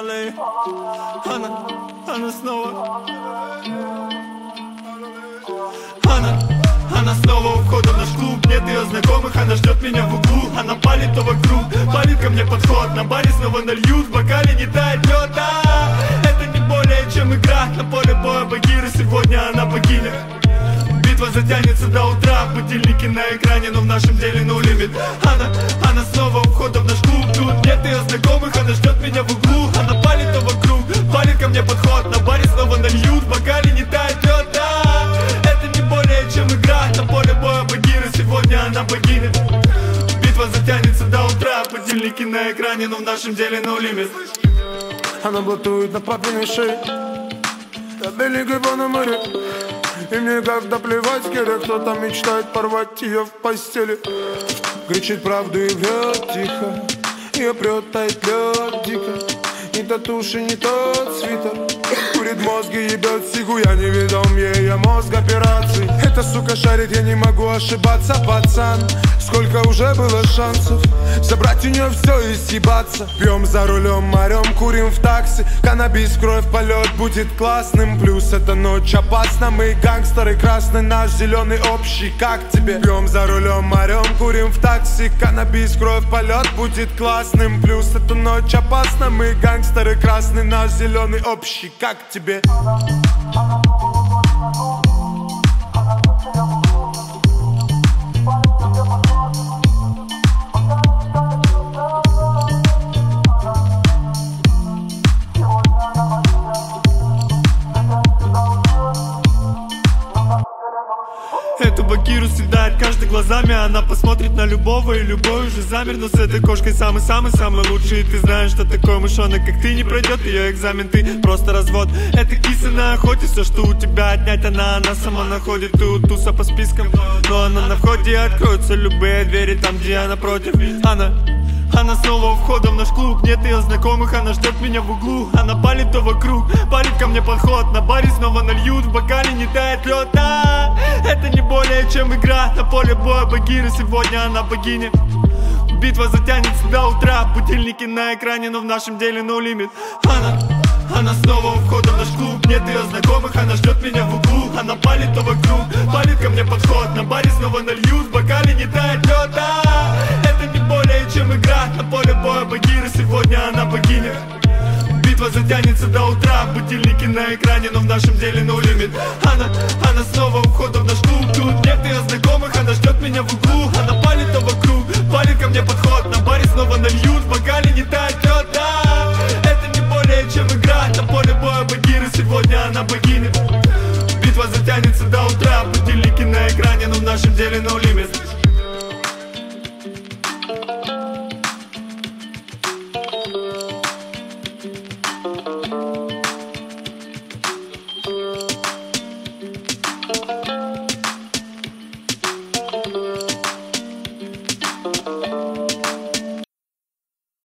Она снова. Она снова у входа в наш клуб. Нет ее знакомых, она ждет меня в углу. Она палит то вокруг, палит ко мне подход. На баре снова нальют, в бокале не тает лед. Это не более чем игра. На поле боя Багира, сегодня она богиня. Битва затянется до утра. Будильники на экране, но в нашем деле no limit. Она снова у входа в наш клуб. Тут нет ее знакомых, она ждет меня в углу. Она палит то вокруг, палит ко мне подход. На баре снова нальют, в бокале не тает лед. Это не более чем игра. На поле боя Багира, сегодня она богиня. Битва затянется до утра. Будильники на экране, но в нашем деле no limit. Она блатует на папиной шее, я беленькой по море. И мне когда плевать, когда кто-то мечтает порвать ее в постели. Кричит правду и врет тихо, ее прет, тает лед дико. Ни татуши, ни тот свитер. Курит мозги, ебет сигу, я не ведом ей, я мозг операций. Эта сука шарит, я не могу ошибаться, пацан. Сколько уже было шансов забрать у нее все и съебаться. Пьем за рулем, орем, курим в такси. Каннабис, кровь, полет будет классным. Плюс эта ночь опасна, мы гангстеры. Красный наш, зеленый общий, как тебе? Пьем за рулем, орем, курим в такси. Каннабис, кровь, полет будет классным. Плюс эта ночь опасна, мы гангстеры. Красный наш, зеленый общий, как тебе? Эту Багиру съедает каждый глазами. Она посмотрит на любого, и любой уже замер. Но с этой кошкой самый-самый-самый лучший. И ты знаешь, что такой мышонок, как ты, не пройдет ее экзамен. Ты просто развод. Это киса на охоте. Все, что у тебя отнять, она сама находит. Ты у туса по спискам, но она на входе. Откроются любые двери там, где она против. Она снова у входа в наш клуб. Нет ее знакомых, она ждет меня в углу. Она палит то вокруг, палит ко мне подход. На баре снова нальют, в бокале не тает лед. Это не более чем игра. На поле боя Багира, сегодня она богиня. Битва затянется до утра. Будильники на экране, но в нашем деле no limit. Она снова у входа в наш клуб. Нет ее знакомых, она ждет меня в углу. Она палит то вокруг, палит ко мне подход. На баре снова нальют, в бокале не тает лед. Это не более чем игра. На поле боя Багира, сегодня она богиня. Битва затянется до утра. Будильники на экране, но в нашем деле no limit. Она снова у входа в наш клуб. Тут нет ее знакомых, она ждет меня в углу. Она палит то вокруг, палит ко мне подход. На баре снова нальют, в бокале не тает лед. Это не более чем игра. На поле боя Багира, сегодня она богиня. Битва затянется до утра. Будильники на экране, но в нашем деле no limit.